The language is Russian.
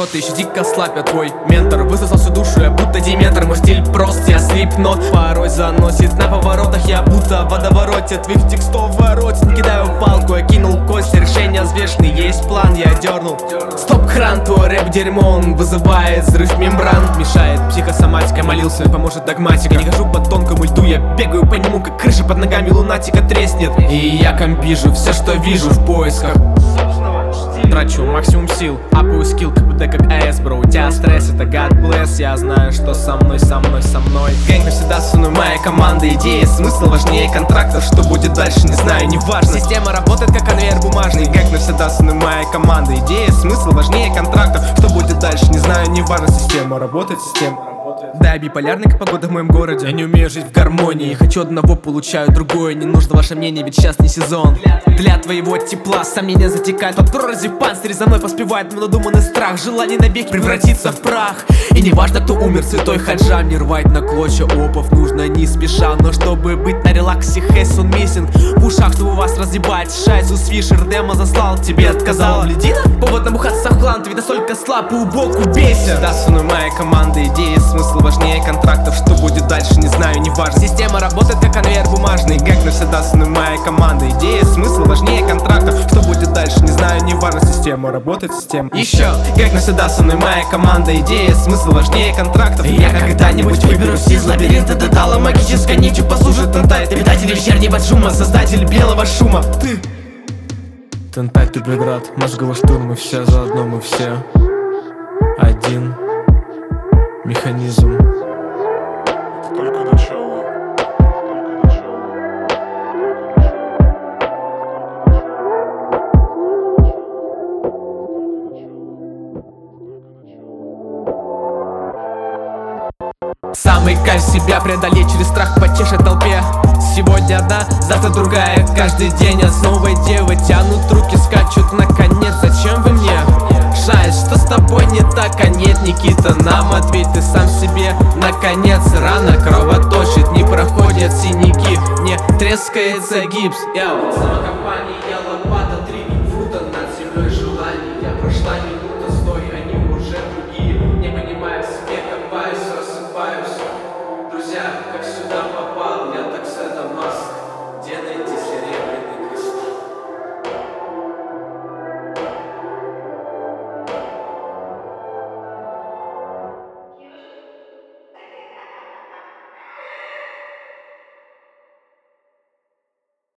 ты еще дико слаб, я твой ментор. Высосал всю душу, я будто дементор. Мой стиль прост, я слипнот. Порой заносит на поворотах, я будто в водовороте. Твих текстов ворот, не кидаю палку, я кинул кость. Решения взвешенные, есть план, я дернул. Стоп-кран, твой рэп дерьмо, он вызывает взрыв мембран. Мешает психосоматика, молился, поможет догматика. Не хожу по тонкому льду, я бегаю по нему, как крыша под ногами лунатика треснет. И я комбижу все, что вижу в поисках. Трачу максимум сил, апаю скилл, КПД как АС, бро. У тебя стресс, это God bless. Я знаю, что со мной. Гэнг навсегда со мной, моя команда. Идея, смысл важнее контрактов. Что будет дальше, не знаю, не важно. Система работает как конвейер бумажный. Гэнг навсегда со мной, моя команда. Идея, смысл важнее контрактов. Что будет дальше, не знаю, не важно. Система работает, система. Да, я биполярный, как погода в моем городе. Я не умею жить в гармонии. Хочу одного, получаю другое. Не нужно ваше мнение, ведь сейчас не сезон. Для твоего тепла сомнения затекают под прорези. Панцирь за мной поспевает мой надуманный страх. Желание навеки превратиться в прах. И не важно, кто умер, святой хаджа. Не рвать на клочья опов нужно не спеша. Но чтобы быть на релаксе, Хэссон миссинг. В ушах, чтобы вас разъебать. Шайзу свишер, демо заслал, тебе отказала ледина. Повод набухаться в клан, ты ведь настолько слаб и убог, убейся. Да, со мной моя команда, идея, смысл важнее контрактов. Что будет дальше, не знаю, не важно. Система работает как конвейер бумажный. Гэг навсегда со мной моя команда. Идея, смысл важнее контрактов. Что будет дальше, не знаю, не важно. Система работает, система. Еще гэг навсегда со мной моя команда. Идея, смысл важнее контрактов. И я когда-нибудь выберусь из лабиринта детала. Магической нитью послужит Тентай. Ты обитатель вечернего шума, создатель белого шума. Ты Тентай, ты преград, мозговой штурм. Мы все заодно, мы все один механизм. Только начало. Самый кайф себя преодолеть, через страх потешить толпе. Сегодня одна, завтра другая. Каждый день я с новой девой. Тянут руки, скачут наконец. Зачем вы мне? Шай, что с тобой не так? А нет, Никита, нам ответь ты сам себе. Наконец, рана кровоточит, не проходят синяки, не трескается гипс. Сама компания Yellow Battle.